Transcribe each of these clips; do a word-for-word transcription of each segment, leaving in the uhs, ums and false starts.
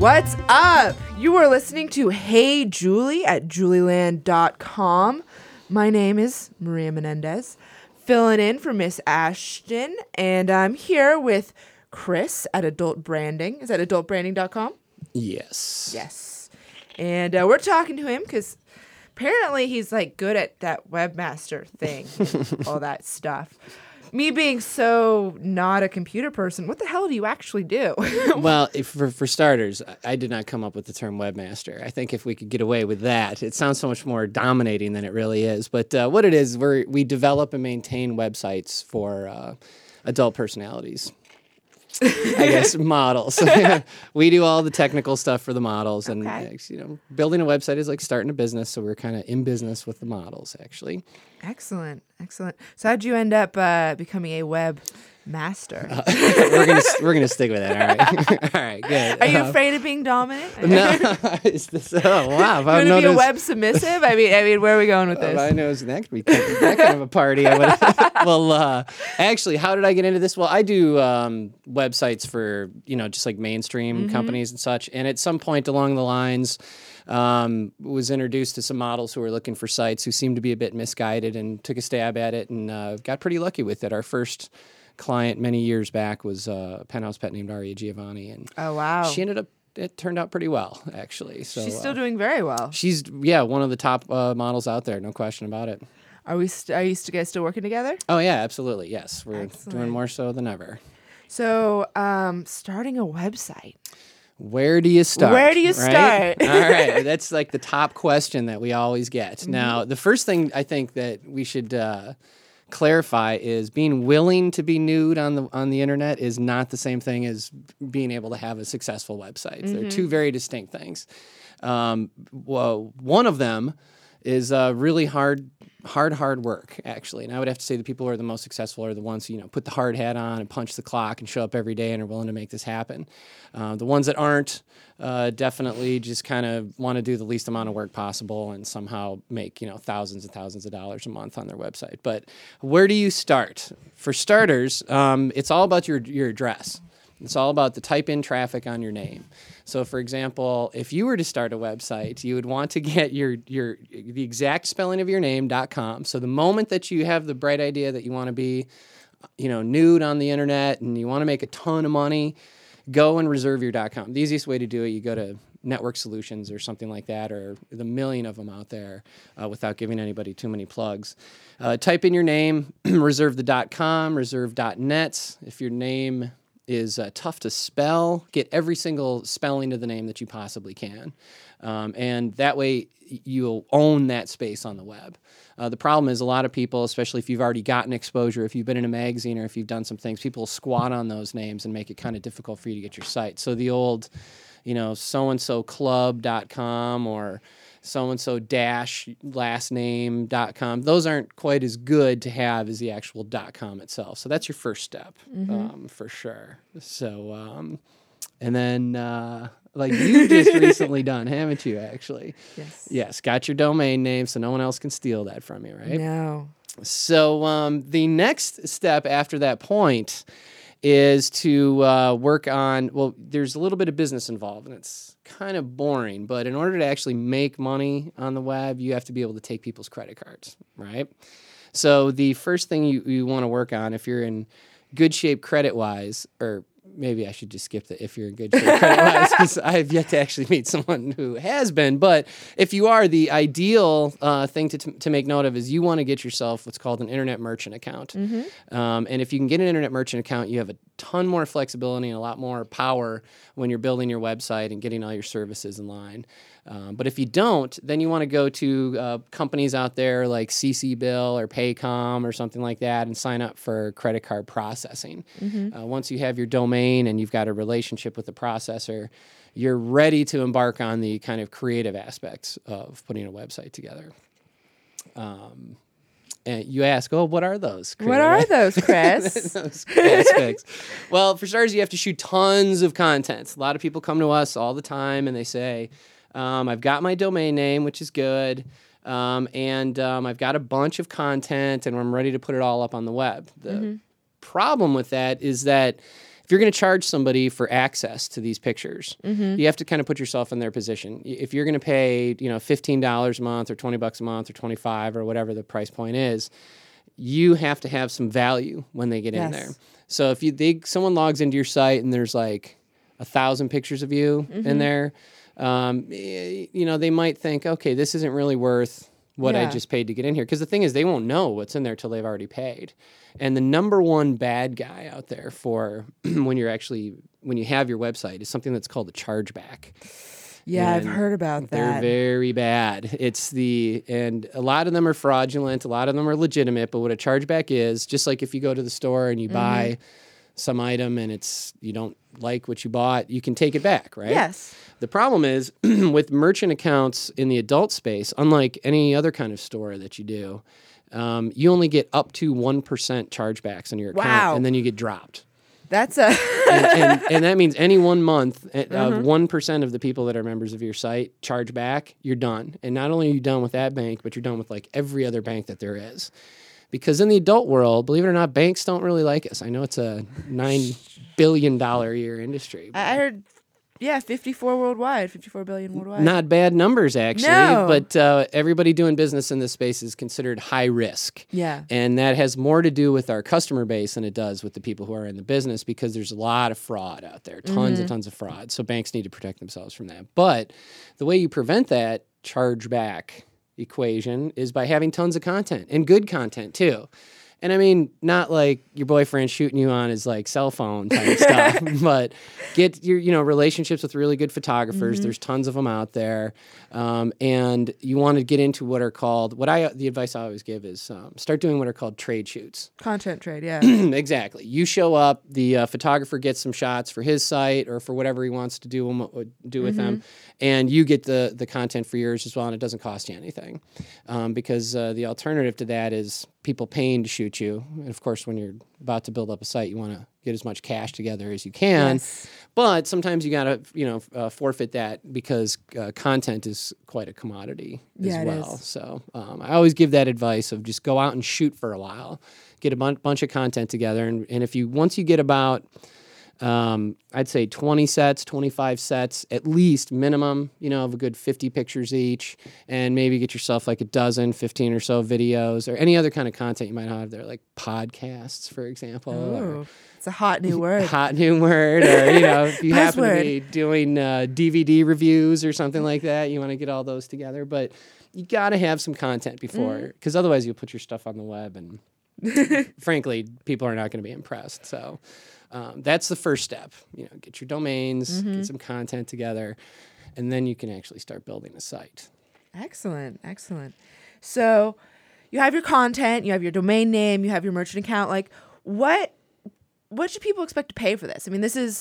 What's up? You are listening to Hey Julie at julieland dot com. My name is Maria Menendez, filling in for Miss Ashton, and I'm here with Chris at Adult Branding. Is that adult branding dot com? Yes. Yes. And uh, we're talking to him because apparently he's like good at that webmaster thing, and all that stuff. Me being so not a computer person, what the hell do you actually do? Well, if, for, for starters, I did not come up with the term webmaster. I think if we could get away with that, it sounds so much more dominating than it really is. But uh, what it is, we we develop and maintain websites for uh, adult personalities. I guess models. We do all the technical stuff for the models, and Okay. uh, you know, building a website is like starting a business. So we're kind of in business with the models, actually. Excellent, excellent. So how'd you end up uh, becoming a web master? Uh, we're gonna we're gonna stick with that. All right, all right, good. Are you Uh, afraid of being dominant? No, is this, oh wow! If You I want to be a noticed- web submissive? I mean, I mean, where are we going with If this? I know that could be that kind of a party. I would. Well, uh, actually, how did I get into this? Well, I do um, websites for you know just like mainstream Mm-hmm. companies and such. And at some point along the lines, um, was introduced to some models who were looking for sites who seemed to be a bit misguided, and took a stab at it and uh, got pretty lucky with it. Our first client many years back was uh, a penthouse pet named Aria Giovanni, and Oh wow, she ended up. It turned out pretty well, actually. So she's still uh, doing very well. She's yeah, one of the top uh, models out there, no question about it. Are we? St- are you st- guys still working together? Oh yeah, absolutely. Yes, we're Excellent. doing more so than ever. So, um, starting a website. Where do you start? Where do you right? start? All right, that's like the top question that we always get. Mm-hmm. Now, the first thing I think that we should uh, clarify is being willing to be nude on the on the internet is not the same thing as being able to have a successful website. Mm-hmm. They're two very distinct things. Um, well, one of them is uh, really hard, hard, hard work, actually. And I would have to say the people who are the most successful are the ones who, you know, put the hard hat on and punch the clock and show up every day and are willing to make this happen. Uh, the ones that aren't uh, definitely just kind of want to do the least amount of work possible and somehow make, you know, thousands and thousands of dollars a month on their website. But where do you start? For starters, um, it's all about your your address. It's all about the type-in traffic on your name. So, for example, if you were to start a website, you would want to get your your the exact spelling of your name .com. So, the moment that you have the bright idea that you want to be, you know, nude on the internet and you want to make a ton of money, go and reserve your .com. The easiest way to do it, you go to Network Solutions or something like that, or the million of them out there, uh, without giving anybody too many plugs. Uh, type in your name, reserve the .com, reserve .net. If your name is uh, tough to spell, get every single spelling of the name that you possibly can. Um, and that way you'll own that space on the web. Uh, the problem is a lot of people, especially if you've already gotten exposure, if you've been in a magazine or if you've done some things, people squat on those names and make it kind of difficult for you to get your site. So the old, you know, so-and-so club dot com or so-and-so dash last name dot com. Those aren't quite as good to have as the actual .com itself. So that's your first step, Mm-hmm. um, for sure. So, um, and then, uh, like you just recently done, haven't you, actually? Yes. Yes, got your domain name so no one else can steal that from you, right? No. So um, the next step after that point is to uh, work on, well, there's a little bit of business involved, and it's kind of boring, but in order to actually make money on the web, you have to be able to take people's credit cards, right? So the first thing you, you want to work on, if you're in good shape credit-wise, or maybe I should just skip the if you're in good shape credit-wise, because I have yet to actually meet someone who has been. But if you are, the ideal uh, thing to, to make note of is you want to get yourself what's called an internet merchant account. Mm-hmm. Um, and if you can get an internet merchant account, you have a ton more flexibility and a lot more power when you're building your website and getting all your services in line. Um, but if you don't, then you want to go to uh, companies out there like C C Bill or Paycom or something like that and sign up for credit card processing. Mm-hmm. Uh, once you have your domain and you've got a relationship with the processor, you're ready to embark on the kind of creative aspects of putting a website together. Um, and you ask, oh, what are those? What are those, Chris? Those aspects. Well, for starters, you have to shoot tons of content. A lot of people come to us all the time and they say, um, I've got my domain name, which is good, um, and um, I've got a bunch of content, and I'm ready to put it all up on the web. The Mm-hmm. problem with that is that if you're going to charge somebody for access to these pictures, Mm-hmm. you have to kind of put yourself in their position. Y- If you're going to pay, you know, fifteen dollars a month or twenty bucks a month or twenty-five or whatever the price point is, you have to have some value when they get in Yes. there. So if you they someone logs into your site and there's like a thousand pictures of you Mm-hmm. in there, um, y- you know, they might think, okay, this isn't really worth what I Yeah. just paid to get in here. Because the thing is, they won't know what's in there till they've already paid. And the number one bad guy out there for when you're actually when you have your website is something that's called a chargeback. Yeah, I've And heard about They're that. very bad. It's the and a lot of them are fraudulent. A lot of them are legitimate. But what a chargeback is, just like if you go to the store and you buy some item and it's you don't like what you bought, you can take it back, right? Yes. The problem is with merchant accounts in the adult space, unlike any other kind of store that you do, um, you only get up to one percent chargebacks on your account, Wow. and then you get dropped. That's a and, and, and that means any one month uh, Mm-hmm. of one percent of the people that are members of your site charge back, you're done. And not only are you done with that bank, but you're done with like every other bank that there is. Because in the adult world, believe it or not, banks don't really like us. I know it's a nine billion dollars a year industry. but I I heard yeah, fifty-four worldwide, fifty-four billion worldwide. Not bad numbers, actually. No. But uh, everybody doing business in this space is considered high risk. Yeah. And that has more to do with our customer base than it does with the people who are in the business because there's a lot of fraud out there, tons and tons of fraud. So banks need to protect themselves from that. But the way you prevent that chargeback equation is by having tons of content and good content too. And I mean, not like your boyfriend shooting you on his like cell phone type stuff, but get your, you know, relationships with really good photographers. There's tons of them out there. Um, and you want to get into what are called, what I, the advice I always give is um, start doing what are called trade shoots. Content trade, yeah. Exactly. You show up, the uh, photographer gets some shots for his site or for whatever he wants to do, um, do with them, and you get the, the content for yours as well, and it doesn't cost you anything. Um, because uh, the alternative to that is people paying to shoot you. And of course, when you're about to build up a site, you want to get as much cash together as you can. Yes. But sometimes you got to, you know, uh, forfeit that because uh, content is quite a commodity Yeah, as it well. is. So um, I always give that advice of just go out and shoot for a while, get a bun- bunch of content together, and, and if you once you get about um, I'd say twenty sets, twenty-five sets, at least minimum, you know, of a good fifty pictures each, and maybe get yourself like a dozen, fifteen or so videos or any other kind of content you might have there, like podcasts, for example. Ooh, it's a hot new Or word. hot new word, or, you know, if you happen to Buzzword. be doing uh, D V D reviews or something like that, you want to get all those together. But you got to have some content before, because otherwise you'll put your stuff on the web and frankly, people are not going to be impressed. So um, that's the first step. You know, get your domains, get some content together, and then you can actually start building a site. Excellent, excellent. So you have your content, you have your domain name, you have your merchant account. Like, what what should people expect to pay for this? I mean, this is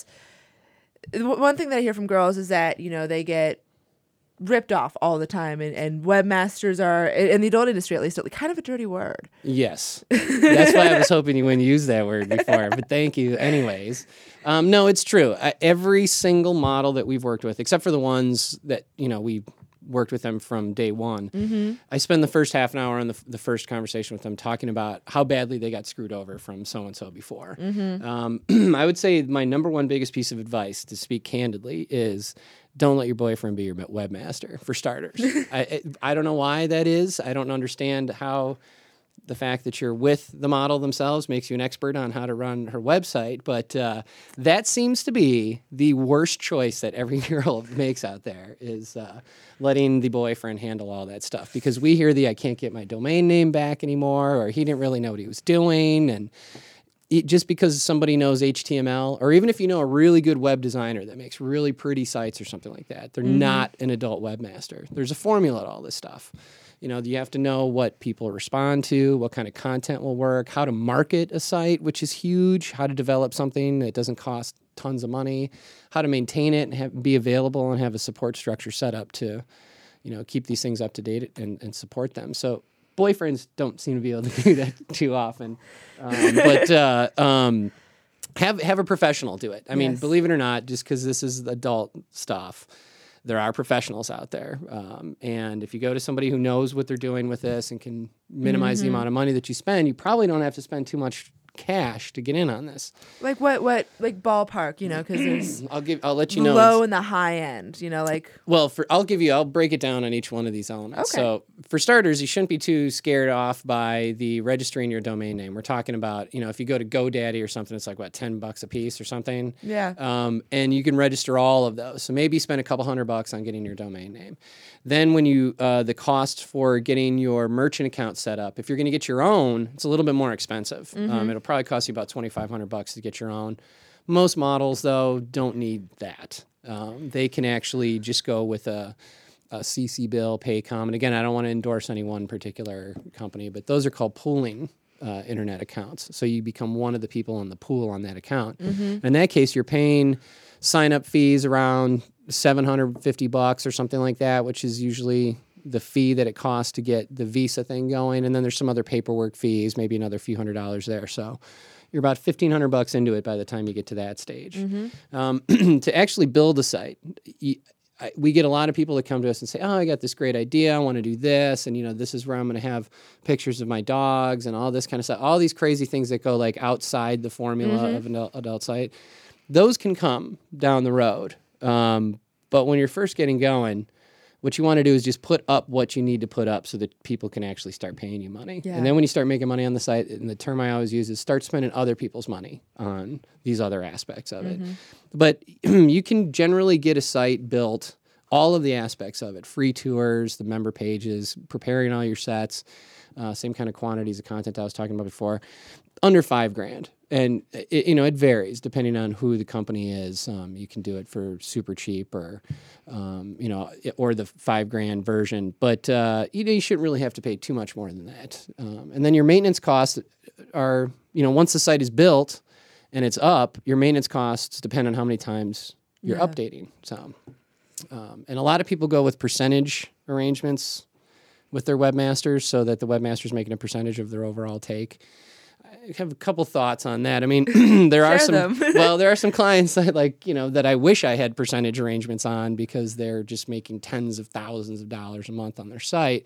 w- one thing that I hear from girls is that, you know, they get ripped off all the time, and, and webmasters are, in the adult industry at least, kind of a dirty word. Yes. That's why I was hoping you wouldn't use that word before, but thank you anyways. Um, no, it's true. I, every single model that we've worked with, except for the ones that, you know, we worked with them from day one, Mm-hmm. I spend the first half an hour on the, the first conversation with them talking about how badly they got screwed over from so-and-so before. Mm-hmm. Um, I would say my number one biggest piece of advice, to speak candidly, is don't let your boyfriend be your webmaster, for starters. I, I I don't know why that is. I don't understand how the fact that you're with the model themselves makes you an expert on how to run her website, but uh, that seems to be the worst choice that every girl makes out there, is uh, letting the boyfriend handle all that stuff. Because we hear the I can't get my domain name back anymore, or he didn't really know what he was doing, and it, just because somebody knows H T M L, or even if you know a really good web designer that makes really pretty sites or something like that, they're not an adult webmaster. There's a formula to all this stuff. You know, you have to know what people respond to, what kind of content will work, how to market a site, which is huge, how to develop something that doesn't cost tons of money, how to maintain it and have, be available and have a support structure set up to, you know, keep these things up to date and, and support them. So boyfriends don't seem to be able to do that too often. Um, but uh, um, have have a professional do it. I mean, Yes. believe it or not, just because this is adult stuff, there are professionals out there. Um, and if you go to somebody who knows what they're doing with this and can minimize the amount of money that you spend, you probably don't have to spend too much cash to get in on this. Like what? What? Like ballpark? You know, because there's I'll give. I'll let you the know. low it's- and the high end. You know, like Well, for I'll give you. I'll break it down on each one of these elements. Okay. So for starters, you shouldn't be too scared off by the registering your domain name. We're talking about, you know, if you go to GoDaddy or something, it's like what ten bucks a piece or something. yeah. Um, and you can register all of those. So maybe spend a couple hundred bucks on getting your domain name. Then when you uh, the cost for getting your merchant account set up, if you're going to get your own, it's a little bit more expensive. Um, it'll probably cost you about twenty-five hundred bucks to get your own. Most models, though, don't need that. Um, they can actually just go with a, a C C bill, Paycom. And again, I don't want to endorse any one particular company, but those are called pooling uh, internet accounts. So you become one of the people in the pool on that account. In that case, you're paying sign-up fees around seven hundred fifty bucks or something like that, which is usually the fee that it costs to get the Visa thing going. And then there's some other paperwork fees, maybe another few hundred dollars there. So you're about fifteen hundred bucks into it by the time you get to that stage. Um, to actually build a site, you, I, we get a lot of people that come to us and say, oh, I got this great idea. I want to do this. And, you know, this is where I'm going to have pictures of my dogs and all this kind of stuff. All these crazy things that go like outside the formula of an adult, adult site. Those can come down the road. Um, but when you're first getting going, what you want to do is just put up what you need to put up so that people can actually start paying you money. Yeah. And then when you start making money on the site, and the term I always use is start spending other people's money on these other aspects of it. But you can generally get a site built, all of the aspects of it, free tours, the member pages, preparing all your sets, uh, same kind of quantities of content I was talking about before, under five grand. And it, you know, it varies depending on who the company is. Um, you can do it for super cheap, or um, you know, or the five grand version. But uh, you know, you shouldn't really have to pay too much more than that. Um, and then your maintenance costs are, you know, once the site is built and it's up, your maintenance costs depend on how many times you're Yeah. updating. So, um, and a lot of people go with percentage arrangements with their webmasters, so that the webmaster's making a percentage of their overall take. I have a couple thoughts on that. I mean, there are Share some, them. well, there are some clients that like, you know, that I wish I had percentage arrangements on, because they're just making tens of thousands of dollars a month on their site.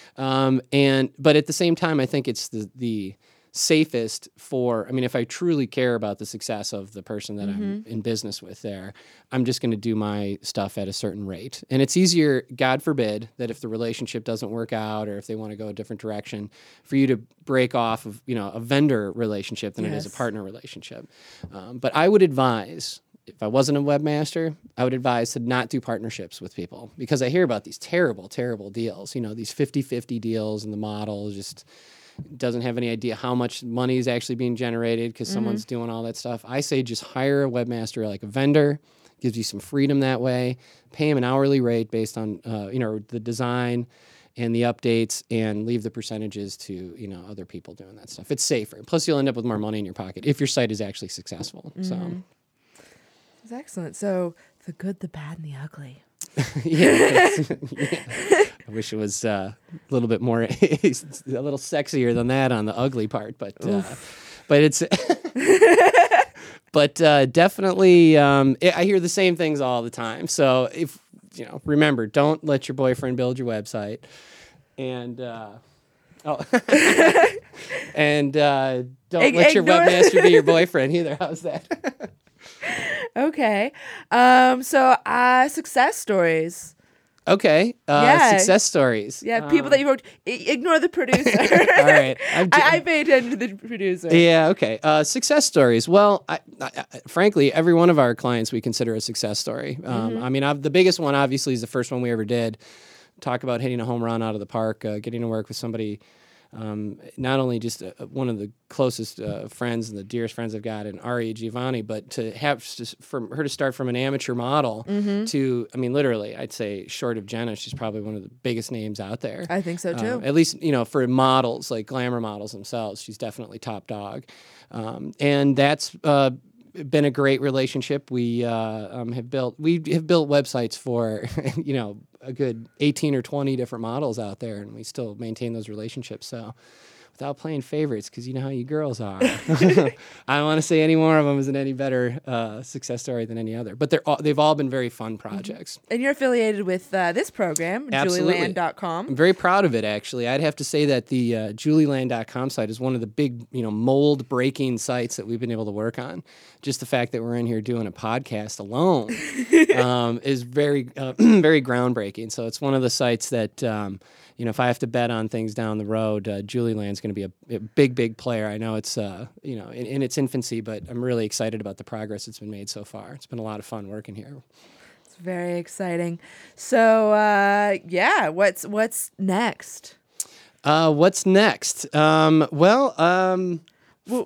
Um, and, but at the same time, I think it's the, the safest for, I mean, if I truly care about the success of the person that I'm in business with there, I'm just going to do my stuff at a certain rate. And it's easier, God forbid, that if the relationship doesn't work out, or if they want to go a different direction, for you to break off of, you know, a vendor relationship than it is a Yes. partner relationship. Um, but I would advise, if I wasn't a webmaster, I would advise to not do partnerships with people, because I hear about these terrible, terrible deals, you know, these fifty-fifty deals, and the model just doesn't have any idea how much money is actually being generated because someone's doing all that stuff. I say just hire a webmaster like a vendor, gives you some freedom that way, pay him an hourly rate based on, uh, you know, the design and the updates, and leave the percentages to, you know, other people doing that stuff. It's safer. Plus, you'll end up with more money in your pocket if your site is actually successful. So, It's excellent. So the good, the bad, and the ugly. yeah, yeah. I wish it was uh, a little bit more, a little sexier than that on the ugly part, but uh, but it's, but uh, definitely, um, I hear the same things all the time. So if you know, remember, don't let your boyfriend build your website, and uh, oh, and uh, don't Ig- let your ignore- webmaster be your boyfriend either. How's that? Okay. Um. So, uh, success stories. Okay. Uh, Yeah. Success stories. Yeah, people Um, that you wrote. I- ignore the producer. All right. I'm j- I, I pay attention to the producer. Yeah. Okay. Uh, success stories. Well, I, I, I- frankly, every one of our clients we consider a success story. Um, I mean, I've, the biggest one obviously is the first one we ever did. Talk about hitting a home run out of the park, uh, getting to work with somebody. Um, not only just uh, one of the closest uh, friends and the dearest friends I've got in Ari Giovanni, but to have just from her to start from an amateur model to, I mean, literally, I'd say short of Jenna, she's probably one of the biggest names out there. I think so too. Um, at least, you know, for models, like glamour models themselves, she's definitely top dog. Um, and that's uh, been a great relationship. We uh, um, have built, we have built websites for, you know, a good eighteen or twenty different models out there, and we still maintain those relationships. So without playing favorites, because you know how you girls are. I don't want to say any more of them isn't any better uh, success story than any other. But they're all, they've all been very fun projects. And you're affiliated with uh, this program, Absolutely. Julie Land dot com. I'm very proud of it, actually. I'd have to say that the uh, Julie Land dot com site is one of the big, you know, mold-breaking sites that we've been able to work on. Just the fact that we're in here doing a podcast alone um, is very, uh, very groundbreaking. So it's one of the sites that, um, you know, if I have to bet on things down the road, uh, Julie Land's going to be a, a big, big player. I know it's, uh, you know, in, in its infancy, but I'm really excited about the progress that's been made so far. It's been a lot of fun working here. It's very exciting. So, uh, yeah, what's what's next? Uh, what's next? Um, well, um, well,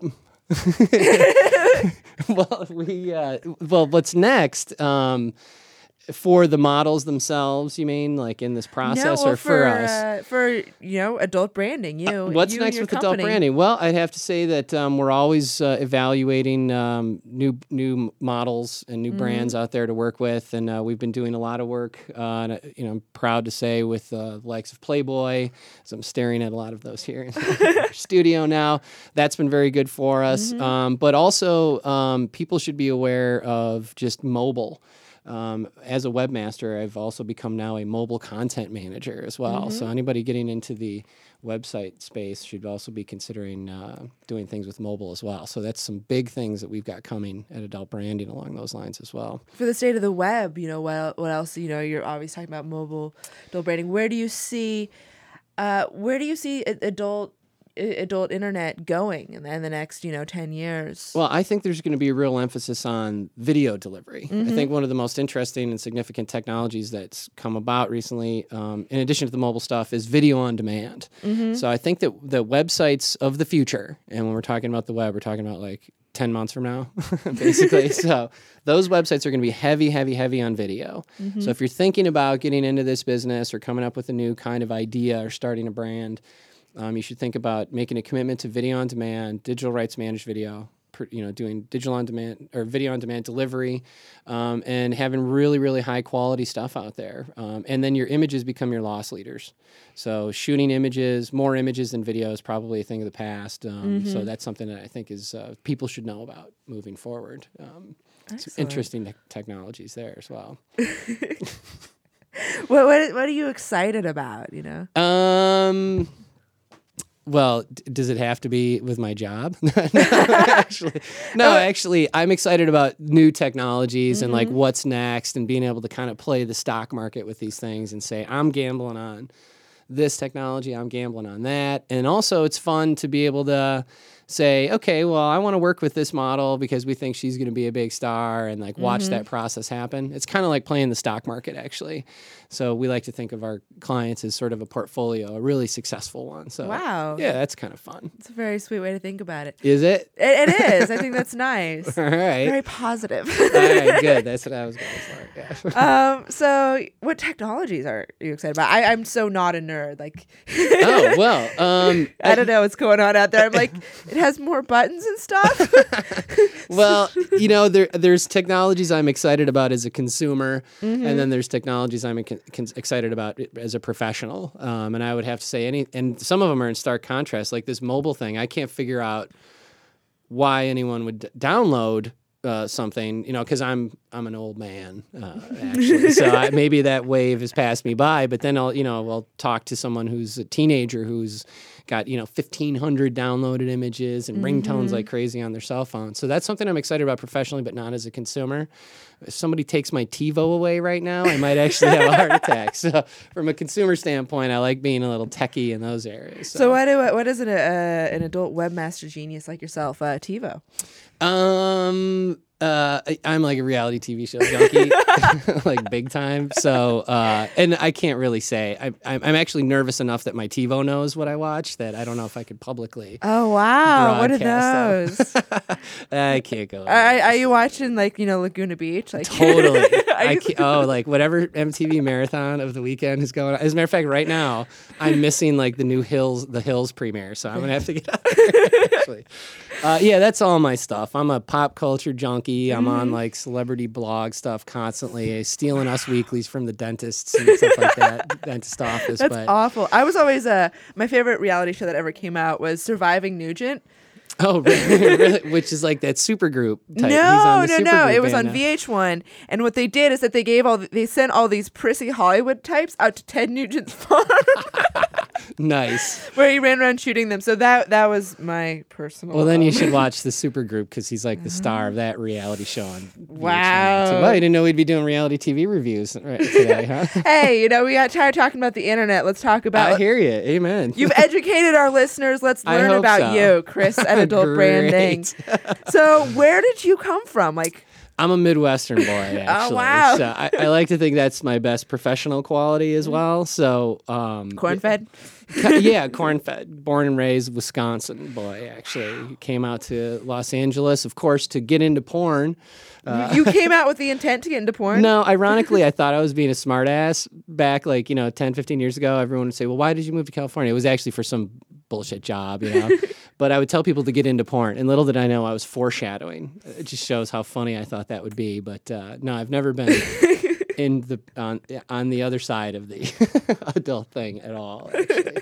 well, we, uh, well, what's next? Um, For the models themselves, you mean, like in this process, no, well, or for, for us? Uh, for you know, adult branding. You. Uh, what's you next and your with company. adult branding? Well, I'd have to say that um, we're always uh, evaluating um, new new models and new mm-hmm. brands out there to work with, and uh, we've been doing a lot of work. Uh, and, you know, I'm proud to say with uh, the likes of Playboy, as I'm staring at a lot of those here in our studio now. That's been very good for us. Mm-hmm. Um, but also, um, people should be aware of just mobile. Um, as a webmaster, I've also become now a mobile content manager as well. Mm-hmm. So anybody getting into the website space should also be considering uh, doing things with mobile as well. So that's some big things that we've got coming at Adult Branding along those lines as well. For the state of the web, you know, what, what else, you know, you're always talking about mobile adult branding. Where do you see, uh, where do you see adult adult internet going in the, in the next, you know, ten years? Well, I think there's going to be a real emphasis on video delivery. Mm-hmm. I think one of the most interesting and significant technologies that's come about recently, um, in addition to the mobile stuff, is video on demand. Mm-hmm. So I think that the websites of the future, and when we're talking about the web, we're talking about like ten months from now, basically. So those websites are going to be heavy, heavy, heavy on video. Mm-hmm. So if you're thinking about getting into this business or coming up with a new kind of idea or starting a brand, Um, you should think about making a commitment to video on demand, digital rights managed video, per, you know, doing digital on demand or video on demand delivery, um, and having really, really high quality stuff out there. Um, and then your images become your loss leaders. So shooting images, more images than video is probably a thing of the past. Um, mm-hmm. So that's something that I think is uh, people should know about moving forward. Um, some interesting te- technologies there as well. what, what What are you excited about? You know. Um. Well, d- does it have to be with my job? no, actually, no, actually, I'm excited about new technologies mm-hmm. and like what's next and being able to kind of play the stock market with these things and say, I'm gambling on this technology, I'm gambling on that. And also it's fun to be able to say, okay, well, I want to work with this model because we think she's going to be a big star and like watch mm-hmm. that process happen. It's kind of like playing the stock market, actually. So we like to think of our clients as sort of a portfolio, a really successful one. So wow. Yeah, that's kind of fun. It's a very sweet way to think about it. Is it? It, it is. I think that's nice. All right. Very positive. All right, good. That's what I was going for. Yeah. um, so what technologies are you excited about? I, I'm so not a nerd. Like, oh, well. Um, I don't know what's going on out there. I'm like, it has more buttons and stuff. Well, you know, there there's technologies I'm excited about as a consumer, mm-hmm. and then there's technologies I'm con- con- excited about as a professional. Um, and I would have to say any, and some of them are in stark contrast. Like this mobile thing, I can't figure out why anyone would d- download uh, something, you know, because I'm I'm an old man, uh, actually. So I, maybe that wave has passed me by. But then I'll, you know, I'll talk to someone who's a teenager who's got, you know, fifteen hundred downloaded images and mm-hmm. ringtones like crazy on their cell phone. So that's something I'm excited about professionally, but not as a consumer. If somebody takes my TiVo away right now, I might actually have a heart attack. So from a consumer standpoint, I like being a little techie in those areas. So, so what, do, what is an, uh, an adult webmaster genius like yourself, uh, TiVo? Um... Uh, I, I'm like a reality T V show junkie, like big time. So, uh, and I can't really say. I, I'm, I'm actually nervous enough that my TiVo knows what I watch that I don't know if I could publicly. Oh wow! What are those? I can't go. Are, are you watching like you know Laguna Beach? Like totally. I can't, oh, like whatever M T V marathon of the weekend is going on. As a matter of fact, right now I'm missing like the new Hills, the Hills premiere, so I'm gonna have to get out there. Actually, uh, yeah, that's all my stuff. I'm a pop culture junkie. Lucky. I'm on like celebrity blog stuff constantly, stealing Us Weeklies from the dentists and stuff like that, dentist office. That's but awful. I was always uh, my favorite reality show that ever came out was Surviving Nugent. Oh, really? Really? Which is like that supergroup type. No, He's on the no, supergroup no. It was band on now. V H one, and what they did is that they gave all they sent all these prissy Hollywood types out to Ted Nugent's farm, Nice. where he ran around shooting them. So that that was my personal. Well, then you um, should watch the supergroup because he's like the star of that reality show on V H one. Wow. So, well, I didn't know we'd be doing reality T V reviews right today, huh? Hey, you know we got tired talking about the internet. Let's talk about. I hear you. Amen. You've educated our listeners. Let's I learn hope about so. you, Chris, at Adult Great. Branding. So, where did you come from? Like, I'm a Midwestern boy, actually. wow. So I, I like to think that's my best professional quality as well. So, um, corn-fed. yeah, corn-fed. Born and raised Wisconsin boy, actually. Came out to Los Angeles, of course, to get into porn. You- you came out with the intent to get into porn? No, ironically, I thought I was being a smartass back like, you know, ten, fifteen years ago. Everyone would say, well, why did you move to California? It was actually for some bullshit job, you know. But I would tell people to get into porn. And little did I know I was foreshadowing. It just shows how funny I thought that would be. But uh, no, I've never been in the on, on the other side of the adult thing at all, actually.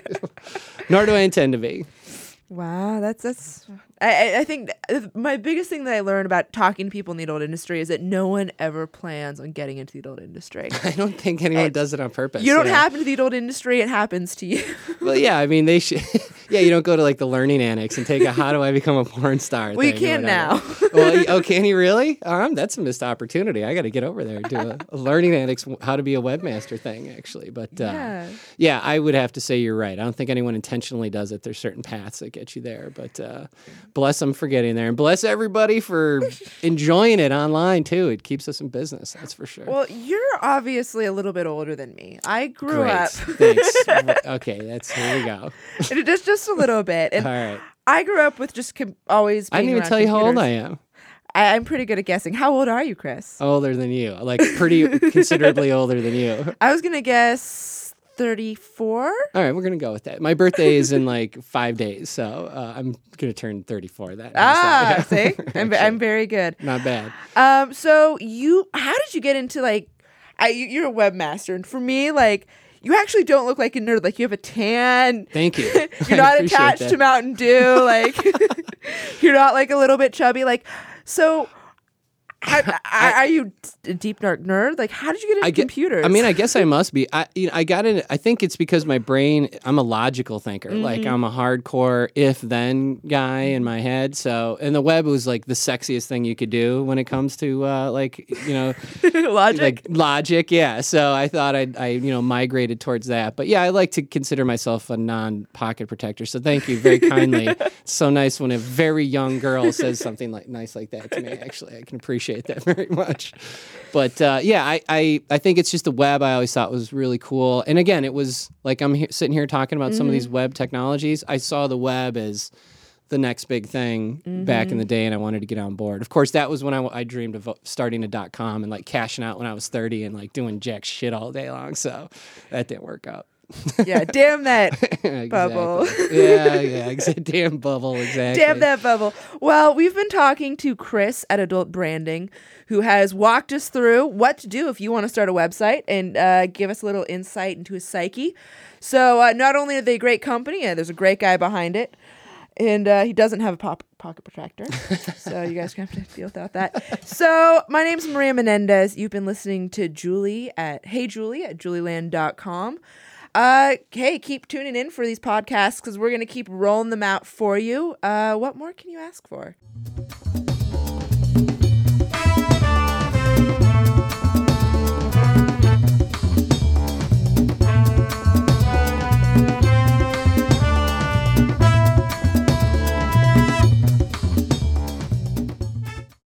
Nor do I intend to be. Wow, that's that's. I I- I think th- my biggest thing that I learned about talking to people in the adult industry is that no one ever plans on getting into the adult industry. I don't think anyone does it on purpose. You don't yeah. happen to the adult industry; it happens to you. Well, yeah, I mean, they should. Yeah, you don't go to like the learning annex and take a "How do I become a porn star?" Well, you thing or can whatever. Well, y- oh, can you really? Um, that's a missed opportunity. I got to get over there and do a, a learning annex, how to be a webmaster thing, actually. But uh, Yeah. yeah, I would have to say you're right. I don't think anyone intentionally does it. There's certain paths that get you there, but uh, bless them for getting there, and bless everybody for enjoying it online too. It keeps us in business, that's for sure. Well, you're obviously a little bit older than me. I grew Great, up thanks. Okay, that's here we go. just just a little bit, and All right. I grew up with just com- always. I didn't being even around tell you how old I computers. am. I, I'm pretty good at guessing. How old are you, Chris? Older than you, like pretty considerably older than you. I was gonna guess thirty-four. All right, we're gonna go with that. My birthday is in like five days, so uh, I'm gonna turn thirty-four. That Ah, how's see, that? I'm, Actually, I'm very good. not bad. Um, so you, how did you get into like, I, you- you're a webmaster, and for me, like, you actually don't look like a nerd. Like, you have a tan. Thank you. You're I not appreciate attached that. to Mountain Dew. Like, you're not like a little bit chubby. Like, so. How, I- are you a deep dark nerd? Like, how did you get into I get, computers? I mean, I guess I must be. I, you know, I got in. I think it's because my brain. I'm a logical thinker. Mm-hmm. Like I'm a hardcore if-then guy in my head. So, and the web was like the sexiest thing you could do when it comes to uh, like you know, logic. like logic. Yeah. So I thought I'd, I you know migrated towards that. But yeah, I like to consider myself a non-pocket protector. So thank you very kindly. It's so nice when a very young girl says something like nice like that to me. Actually, I can appreciate that very much. But uh, yeah, I, I I think it's just the web I always thought was really cool. And again, it was like I'm he- sitting here talking about some of these web technologies. I saw the web as the next big thing back in the day, and I wanted to get on board. Of course, that was when I, I dreamed of starting a dot com and like cashing out when I was thirty and like doing jack shit all day long. So that didn't work out. yeah, damn that Exactly. bubble. yeah, yeah, exa- damn bubble, exactly. Damn that bubble. Well, we've been talking to Chris at Adult Branding, who has walked us through what to do if you want to start a website and uh, give us a little insight into his psyche. So uh, not only are they a great company, uh, there's a great guy behind it, and uh, he doesn't have a pop- pocket protractor, so you guys are going to have to deal without that. So my name's Maria Menendez. You've been listening to Julie at Hey Julie at julie land dot com. Uh, hey, keep tuning in for these podcasts because we're going to keep rolling them out for you. Uh, what more can you ask for?